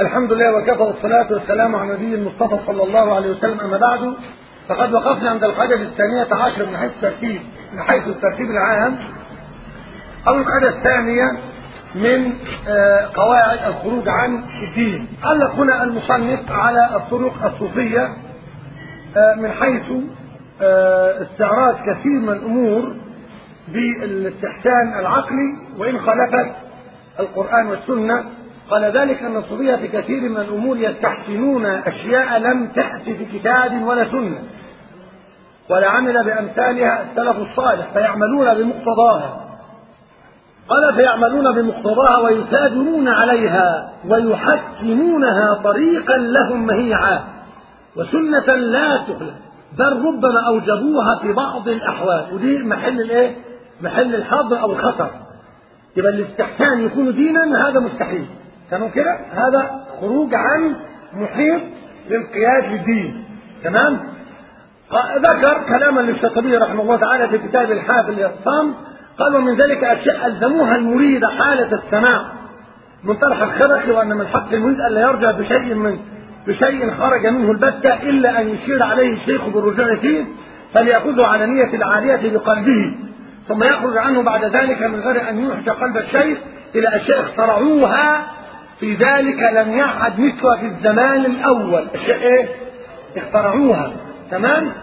الحمد لله وكفى والصلاة والسلام على النبي المصطفى صلى الله عليه وسلم. أما بعد فقد وقفنا عند القاعدة الثانية عشر من حيث الترتيب العام أو القاعدة الثانية من قواعد الخروج عن الدين. علق هنا المصنف على الطرق الصوفية من حيث استعراض كثير من الأمور بالاستحسان العقلي وإن خالفت القرآن والسنة. قال ذلك أن الصوفية في كثير من الأمور يستحسنون أشياء لم تأتي في كتاب ولا سنة ولا عمل بأمثالها السلف الصالح فيعملون بمقتضاها. قال فيعملون بمقتضاها ويثابرون عليها ويحكمونها طريقا لهم مهيعا وسنة لا تخلف، بل ربما أوجبوها في بعض الأحوال. ودي محل الايه؟ محل الحظر أو الخطر. يبقى الاستحسان يكون دينا هذا مستحيل، تمام كده؟ هذا خروج عن محيط الانقياد للدين. تمام؟ ذكر كلاما للشاطبي رحمه الله تعالى في كتاب الحافل الصام، قال ومن ذلك أشياء ألزموها المريد حالة السماع من طرح الخرق، وأن من حق المريد ألا يرجع بشيء خرج منه البتة إلا أن يشير عليه الشيخ بالرجوع فيه فليأخذه على نية العالية بقلبه ثم يخرج عنه بعد ذلك من غير أن يحشى قلب الشيخ إلى أشياء اخترعوها في ذلك لم يعد مثلها في الزمان الأول. أشياء إيه؟ اخترعوها. تمام؟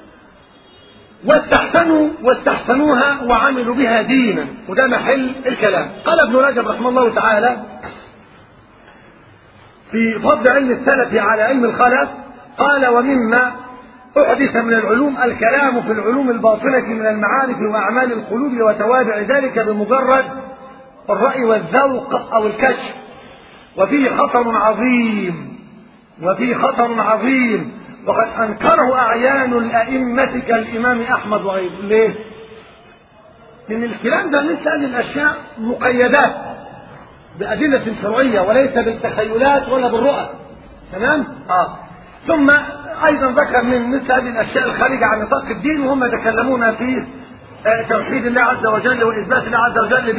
واستحسنوها وعملوا بها دينا، وده محل الكلام. قال ابن رجب رحمه الله تعالى في فضل علم السلف على علم الخلف، قال ومما أحدث من العلوم الكلام في العلوم الباطنة من المعارف وأعمال القلوب وتوابع ذلك بمجرد الرأي والذوق أو الكشف، وفيه خطر عظيم وقد أنكره أعيان الأئمة كالإمام أحمد وغيره. ليه؟ لأن الكلام ده مثل هذه الأشياء مقيدات بأدلة شرعية وليس بالتخيلات ولا بالرؤى. تمام؟ ثم أيضا ذكر من مثل هذه الأشياء الخارجة عن نطاق الدين، وهم يتكلمون في توحيد الله عز وجل وإثبات الله عز وجل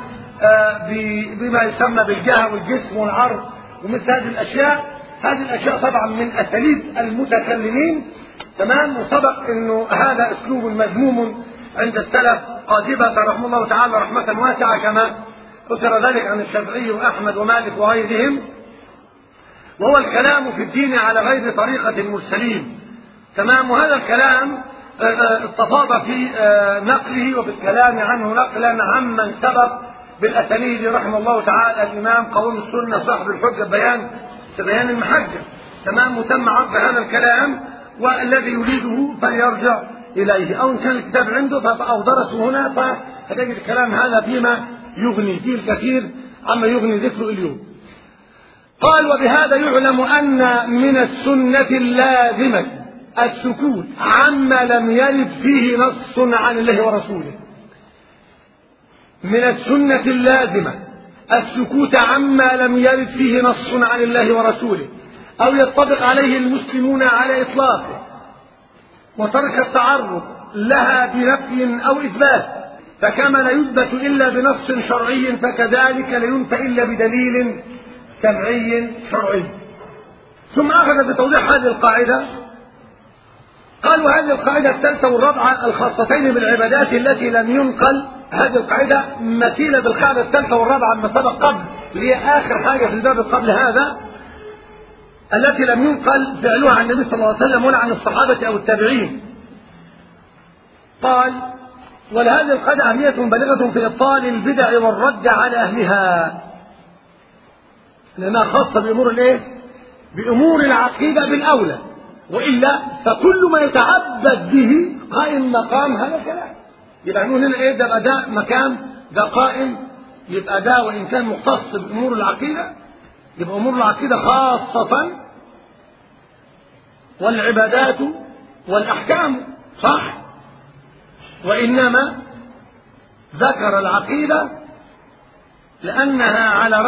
بما يسمى بالجهة والجسم والعرض ومثل هذه الأشياء. هذه الأشياء طبعا من أساليب المتكلمين. تمام؟ وسبق أنه هذا أسلوب مذموم عند السلف قاطبة رحمه الله تعالى رحمة واسعة، كما ذكر ذلك عن الشافعي وأحمد ومالك وغيرهم، وهو الكلام في الدين على غير طريقة المرسلين. تمام؟ وهذا الكلام استفاض في نقله وفي الكلام عنه نقلا عمن سبق بالأسانيد رحمه الله تعالى الإمام قوم السنة صاحب الحجة بيان المحجة. تمام؟ وتم عرض هذا الكلام، والذي يريده فليرجع إليه، أو إن كان الكتاب عنده أو درسه هنا فهتجد الكلام هذا فيما يغني فيه الكثير عما يغني ذكره اليوم. قال وبهذا يعلم أن من السنة اللازمة السكوت عما لم يرد فيه نص عن الله ورسوله. من السنة اللازمة السكوت عما لم يرد فيه نص عن الله ورسوله أو يتطبق عليه المسلمون على إطلاقه، وترك التعرض لها بنفي أو إثبات، فكما لا يثبت إلا بنص شرعي فكذلك لا ينفى إلا بدليل سمعي شرعي. ثم أخذ بتوضيح هذه القاعدة، قال وهذه القاعدة الثالثة والرابعة الخاصتين بالعبادات التي لم ينقل. هذه القاعدة مثيلة بالقاعدة الثالثة والرابعة من سبق قبل، اللي هي آخر حاجة في الباب قبل هذا، التي لم ينقل فعلها عن النبي صلى الله عليه وسلم ولا عن الصحابة أو التابعين. قال ولهذه القاعدة أهمية بالغة في إبطال البدع والرد على أهلها، لأنها خاصة بأمور الإيه؟ بأمور العقيدة بالأولى، وإلا فكل ما يتعبد به قائم مقام هذا الكلام. يبقى نقول هنا إيه؟ ده أداء مكان ده قائم، يبقى ده وإن كان مختص بأمور العقيدة يبقى أمور العقيدة خاصة والعبادات والأحكام، صح؟ وإنما ذكر العقيدة لأنها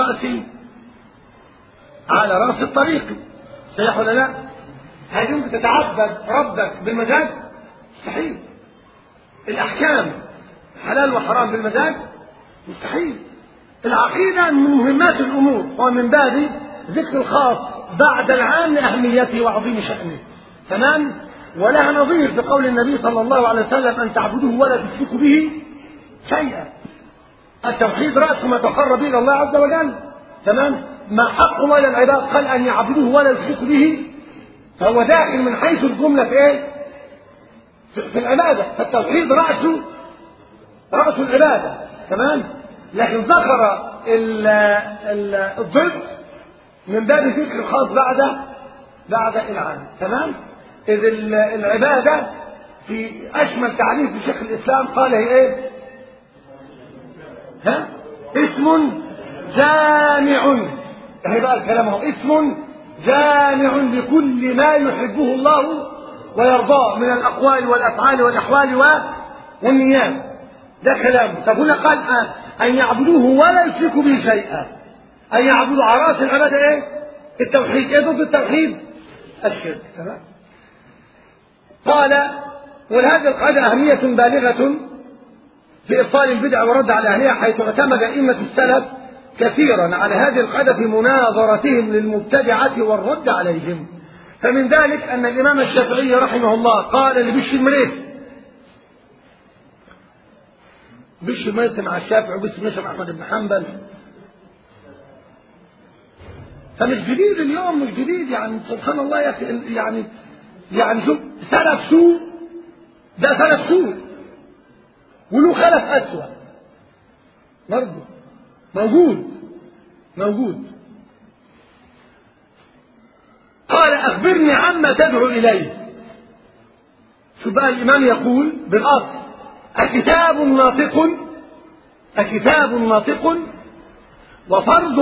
على رأس الطريق، صحيح ولا لا؟ هل يمكن تتعبد ربك بالمزاج؟ مستحيل. الأحكام حلال وحرام بالمزاج؟ مستحيل. العقيدة من مهمات الأمور، ومن باب ذكر الخاص بعد العام لأهميته وعظيم شأنه. تمام. ولها نظير في قول النبي صلى الله عليه وسلم أن تعبدوه ولا تشركوا به شيئا. التوحيد رأس ما تقرب إلى الله عز وجل. تمام. ما حق الله للعباد قال أن يعبدوه ولا يشركوا به، فهو داخل من حيث الجملة في إيه؟ في العبادة. فالتوحيد رأس العبادة. تمام. لكن ذكر الضد من باب ذكر الخاص بعد العام. تمام. إذ العبادة في أشمل تعريف في شيخ الإسلام قال هي إيه؟ اسم جامع. هي بقى الكلام هو اسم جامع لكل ما يحبه الله ويرضاه من الأقوال والأفعال والأحوال والنيات. ده كلامه. طب هنا قال أن يعبدوه ولا يشركوا به شيئا، أن يعبدوا على رأس العبادة إيه؟ التوحيد. إيه ضد التوحيد؟ الشرك. تمام. قال ولهذه القاعدة أهمية بالغة في إبطال البدع والرد على أهلها، حيث اعتمد أئمة السلف كثيرا على هذه القاعدة في مناظرتهم للمبتدعة والرد عليهم. فمن ذلك أن الإمام الشافعي رحمه الله قال لبشر المريسي، بشر المريسي مع الشافعي وبشر المريسي مع أحمد بن حنبل، فمش جديد اليوم، مش جديد يعني. سبحان الله يا أخي، يعني شوف سلف سوء، ده سلف سوء وله خلف أسوأ برضه موجود. قال أخبرني عما تدعو إليه. شو بقى الإمام يقول بالأصل أكتاب ناطق وفرض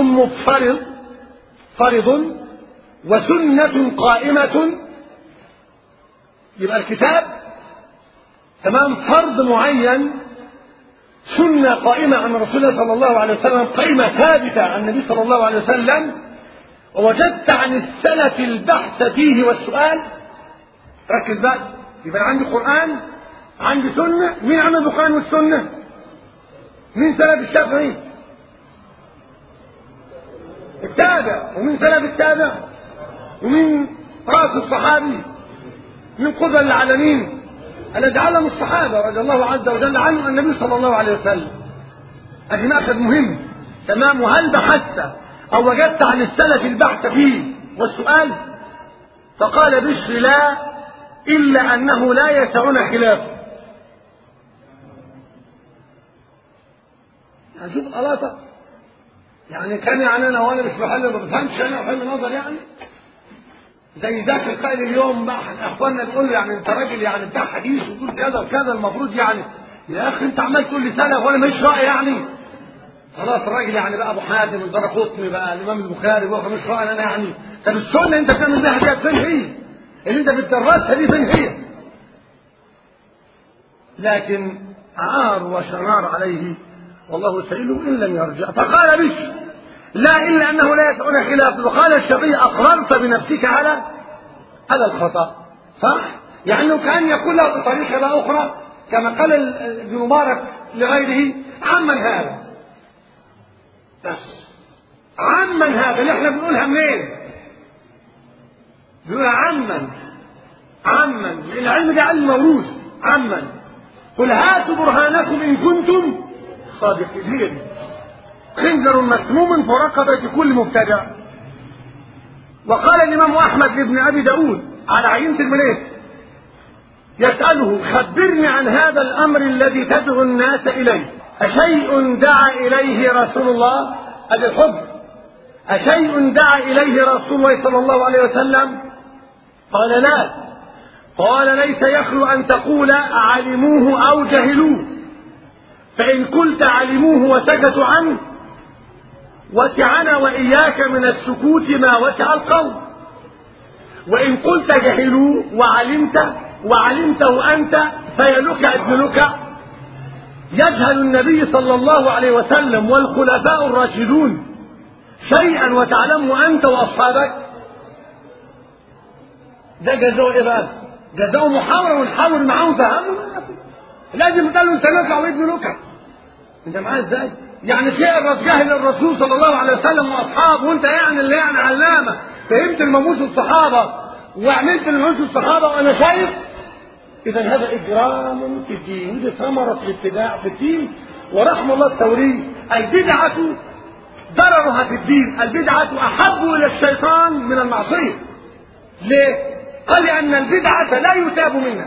فرض وسنة قائمة. يبقى الكتاب تمام فرض معين، سنة قائمة عن رسول الله صلى الله عليه وسلم، قائمة ثابتة عن النبي صلى الله عليه وسلم. ووجدت عن السلف البحث فيه والسؤال. ركز بقى، يبقى عندي قرآن، عندي سنة. مين عمل القرآن والسنة؟ مين سلف الشافعي؟ التابع. ومين سلف التابع؟ ومين رأس الصحابي؟ من قبل العالمين الذي علم الصحابة رضي الله عز وجل عنه النبي صلى الله عليه وسلم. هذا مأخذ مهم. تمام. وهل بحثت أو وجدت عن السلف البحث فيه والسؤال؟ فقال بشر لا، إلا أنه لا يسعنا خلافه. يعني شوف الألاطة، يعني كان يعني أنا وأنا مش بحل ما بفهمش أنا وحل نظر يعني زي ذاك القائل اليوم بقى اخواننا بيقول له يعني انت راجل يعني بتاع حديث وتقول كذا وكذا، المفروض يعني يا اخي انت عمال تقول لي سلف وانا مش راي يعني. خلاص الراجل يعني بقى ابو حاتم الدرقطني بقى الامام البخاري بقى مش راي انا يعني. طب السنه اللي انت بتعمل بيها دي فين هي؟ اللي انت بتدرسها دي فين هي؟ لكن عار وشنار عليه والله سائله ان لم يرجع. فقال بشر لا، إلا أنه لا يسعون خلافه. وقال الشافعي أقررت بنفسك على الخطأ. صح؟ يعني لو كان يقول له بطريقة بقى أخرى كما قال ابن مبارك لغيره عمن هذا، بس عمن هذا اللي احنا بنقولها منين؟ بنقولها عمن العلم ده علم موروث. عمن قل هاتوا برهانكم إن كنتم صادقين. خنجر مسموم في رقبة كل مبتدع. وقال الإمام أحمد لابن أبي داود على عينة المريسي يسأله خبرني عن هذا الأمر الذي تدعو الناس إليه، أشيء دعا إليه رسول الله؟ هذا الحب. أشيء دعا إليه رسول الله صلى الله عليه وسلم؟ قال لا. قال ليس يخلو أن تقول علموه أو جهلوه، فإن قلت علموه وسكتوا عنه وسعنا وإياك من السكوت ما وسع القوم، وإن قلت جهلوه وعلمته أنت فيلك ابن لك. يجهل النبي صلى الله عليه وسلم والخلفاء الراشدون شيئا وتعلمه أنت وأصحابك. ده جزاء إيه بقى؟ جزاء محاورة ونحاور معاهم فهموا. لازم تقول له أنت لك أو ابن لك. أنت معاه إزاي؟ يعني تقرا جهل الرسول صلى الله عليه وسلم واصحابه، وانت يعني اللي يعني علامه فهمت الموجود الصحابه وعملت الموجود الصحابه وانا شايف. اذا هذا اجرام في الدين، ودي ثمره الابتداع في الدين. ورحم الله التوريه، البدعه ضررها في الدين، البدعه احب الى الشيطان من المعصيه. ليه؟ قال لان البدعه لا يتاب منها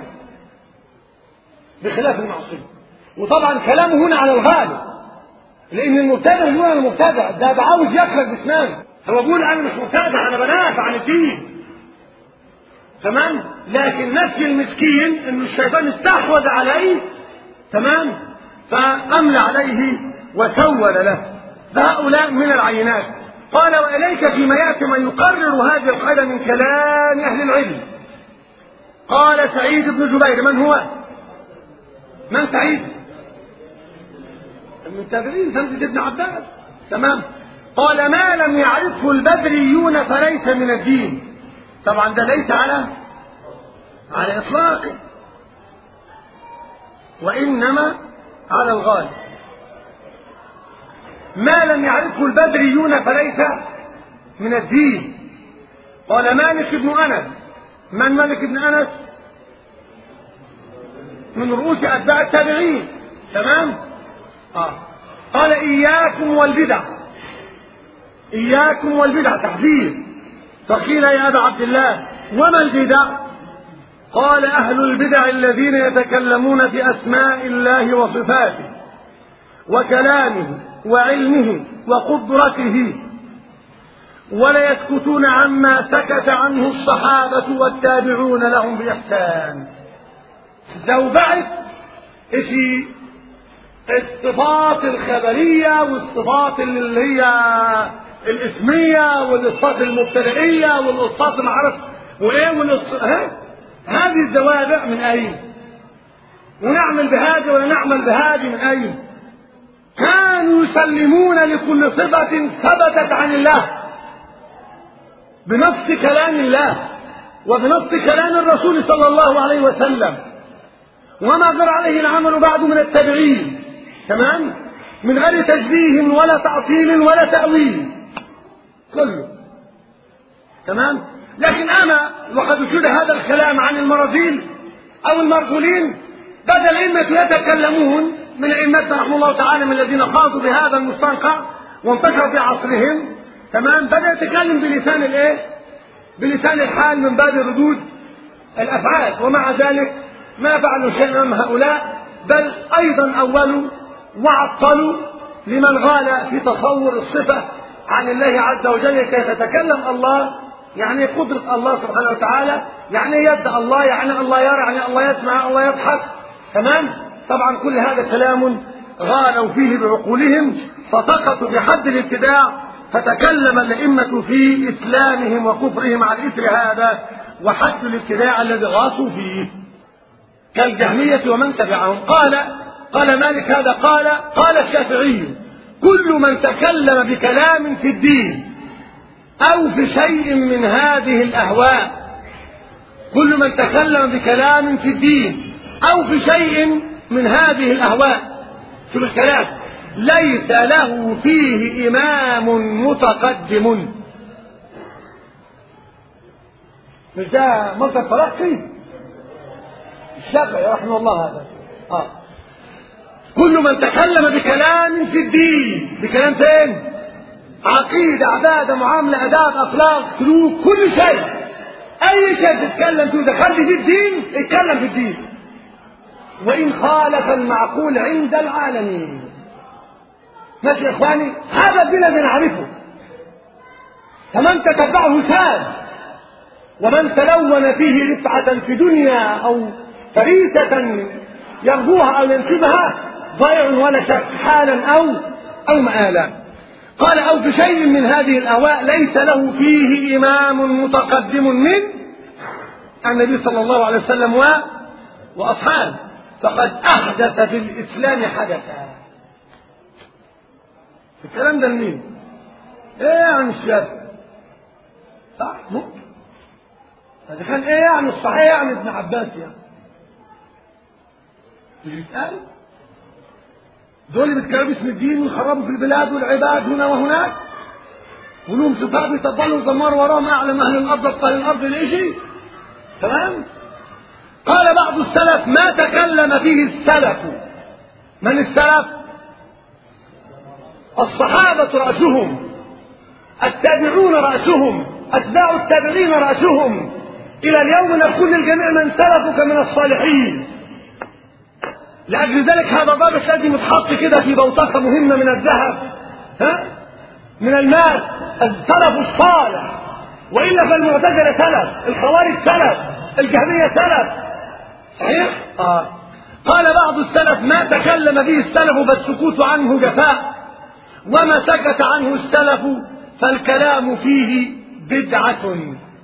بخلاف المعصيه. وطبعا كلامه هنا على الغالب، لان المبتدع هو المبتدع ده عاوز يخرج باسنانه، هو بيقول انا مش مبتدع، انا بنافع عن الدين، تمام. لكن نفس المسكين ان الشيطان استحوذ عليه، تمام، فاملى عليه وسول له. فهؤلاء من العينات. قال واليك فيما ياتي من يقرر هذه القاعده من كلام اهل العلم. قال سعيد بن جبير. من هو؟ من سعيد؟ من التابعين، سمت ابن عباس، تمام. قال ما لم يعرفه البدريون فليس من الدين. طبعا ده ليس على اطلاقه، وانما على الغالب. ما لم يعرفه البدريون فليس من الدين. قال مالك بن انس. من مالك بن انس؟ من رؤوس اتباع التابعين، تمام. قال اياكم والبدع، اياكم والبدع، تحذير. فقيل يا ابا عبد الله وما البدع؟ قال اهل البدع الذين يتكلمون في اسماء الله وصفاته وكلامه وعلمه وقدرته ولا يسكتون عما سكت عنه الصحابة والتابعون لهم بإحسان. زوبعت في الصفات الخبرية والصفات اللي هي الاسمية والصفات المبتدئية والصفات معرفة وايه هذه الزوابع من اين؟ ونعمل بهذه ولا نعمل بهذه من اين؟ كانوا يسلمون لكل صفة ثبتت عن الله بنص كلام الله وبنص كلام الرسول صلى الله عليه وسلم، وما جرى عليه العمل بعد من التابعين، تمام، من غير تشبيه ولا تعطيل ولا تأويل، كله تمام. لكن انا وقد اشير هذا الكلام عن المرازيل او المرسولين، بدل الائمه يتكلمون من ائمتنا رحمه الله تعالى من الذين خاضوا بهذا المستنقع وانتشر في عصرهم، تمام، بدا يتكلم بلسان الايه؟ بلسان الحال من باب ردود الافعال. ومع ذلك ما فعلوا شيئا من هؤلاء، بل ايضا اولوا وعطلوا لمن غال في تصور الصفه عن الله عز وجل. كيف يتكلم الله؟ يعني قدرة الله سبحانه وتعالى، يعني يد الله، يعني الله يرى، يعني الله يسمع، الله يضحك، تمام. طبعا كل هذا كلام غالوا فيه بعقولهم فسقطوا بحد الابتداع، فتكلم الأئمة في إسلامهم وكفرهم على إثر هذا وحد الابتداع الذي غاصوا فيه كالجهمية ومن تبعهم. قال مالك هذا. قال الشافعي كل من تكلم بكلام في الدين أو في شيء من هذه الأهواء، كل من تكلم بكلام في الدين أو في شيء من هذه الأهواء، شوف الكلام، ليس له فيه إمام متقدم. مش ده مصدر تلقي الشافعي رحمه الله هذا. كل من تكلم بكلام في الدين، بكلام فين؟ عقيدة، عبادة، معاملة، آداب، أخلاق، سلوك، كل شيء، أي شيء تتكلم فيه دخلت في الدين اتكلم في الدين، وإن خالف المعقول عند العالمين. ماشي يا إخواني؟ هذا الدين الذي نعرفه، فمن تتبعه ساد، ومن تلون فيه رفعة في دنيا أو فريسة يرجوها أو ينسبها ضيع ولا شك، حالا أو مآلا. قال أو في شيء من هذه الأهواء ليس له فيه إمام متقدم من النبي صلى الله عليه وسلم وأصحابه، فقد أحدث في الإسلام حدثا. الكلام ده لمين؟ إيه يعني الشافعي؟ صح ممكن، هذا كان إيه يعني الصحيح يعني ابن عباس يعني يتقال؟ دول اللي بيتكلموا باسم الدين ويخربوا في البلاد والعباد هنا وهناك، ولهم صفات بيتفضلوا ويزمروا وراهم اعلم اهل الارض ابطال الارض لإشي. تمام. قال بعض السلف ما تكلم فيه السلف. من السلف؟ الصحابة رأسهم، التابعون رأسهم، أتباع التابعين رأسهم، إلى اليوم نقول للجميع من سلفك من الصالحين. لأجل ذلك هذا ضابط لازم يتحط كده في بوتقة مهمة من الذهب، من المال، السلف الصالح. وإلا فالمعتزلة سلف، الخوارج سلف، الجهمية سلف. صحيح؟ قال بعض السلف ما تكلم به السلف فالسكوت عنه جفاء، وما سكت عنه السلف فالكلام فيه بدعة.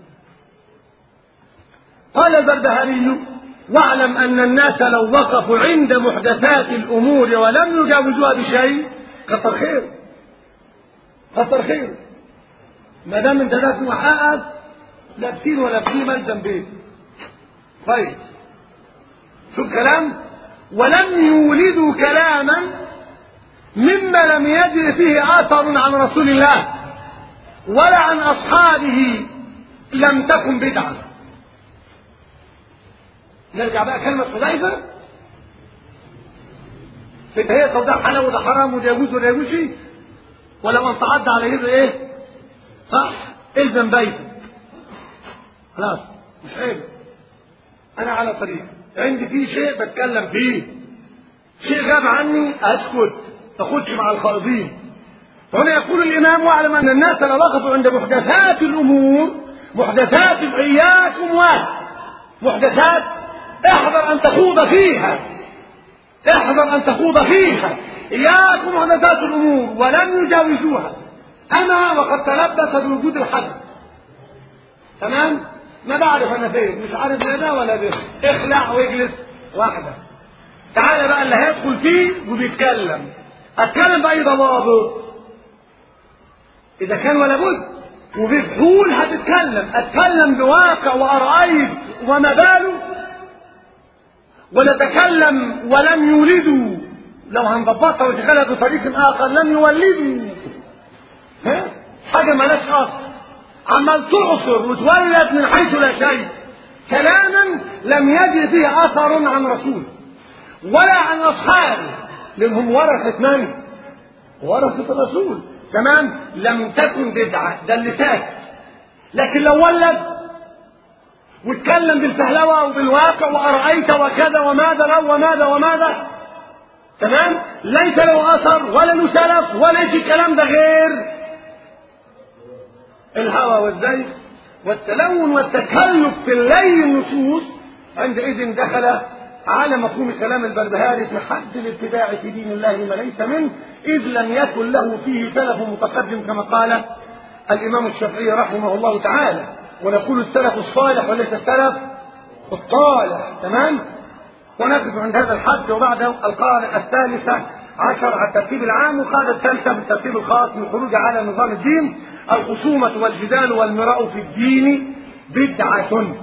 قال البربهاري واعلم أن الناس لو وقفوا عند محدثات الأمور ولم يجاوزوها بشيء كتر خير، كتر خير. ما دام انت ذات محقق لابسين ولابسين ملزم بيه كويس. شوف كلام، ولم يولدوا كلاما مما لم يجر فيه اثر عن رسول الله ولا عن اصحابه لم تكن بدعه. نرجع بقى كلمه حذيفه في هي ده حلال وده حرام وده يجوز وده يجوزش، ولا من تعدى على يده ايه صح الزم بيتك خلاص مش عيب. انا على طريق عندي فيه شيء بتكلم فيه، شيء غاب عني اسكت تاخدش مع الخائضين. هنا يقول الامام واعلم ان الناس لو وقفوا عند محدثات الامور، محدثات اياكم محدثات احذر ان تخوض فيها، احذر ان تخوض فيها، اياكم محدثات الامور ولم يجاوزوها. انا وقد تلبس بوجود الحدث. تمام. ما بعرف انا فين، مش عارف لا ده ولا ده، اخلع واجلس واحده. تعالى بقى اللي هيدخل فيه وبيتكلم، اتكلم باي ضوابط اذا كان ولا بد، وبفحول هتتكلم، اتكلم بواقع وارأيت وما باله، ونتكلم ولم يولدوا، لو هنضبطها وتخلها بطريق اخر لم يولدوا حاجه مالهاش اصل، عمال تعصر وتولد من حيث لا شيء، كلاما لم يجد فيه اثر عن رسول ولا عن اصحابه، لانهم ورثه من؟ ورثه الرسول. تمام. لم تكن بدعه، ده اللي ساكت. لكن لو ولد واتكلم بالفهلوه وبالواقع وارأيت وكذا وماذا لو وماذا وماذا، تمام، ليس له اثر ولا له سلف ولا شيء، الكلام ده غير الهوى والزيف والتلون والتكلف في الليل النصوص. عندئذ دخل على مفهوم كلام البربهاري في حد الابتداع في دين الله ما ليس منه، اذ لم يكن له فيه سلف متقدم كما قال الامام الشافعي رحمه الله تعالى. ونقول السلف الصالح وليس السلف الطالح. تمام. ونقف عند هذا الحد، وبعده القاعده الثالثه عشر على الترتيب العام، والقاعده الثالثه بالترتيب الخاص من الخروج على نظام الدين: الخصومه والجدال والمراء في الدين بدعه.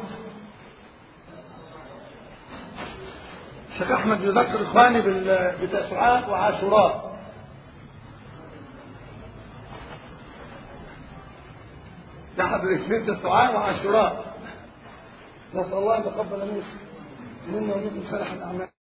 الشيخ احمد يذكر اخواني بتسعات وعاشوراء. نحن الاثنين تسعات وعاشوراء، نسال الله ان يتقبل منا ومنكم صالح الاعمال.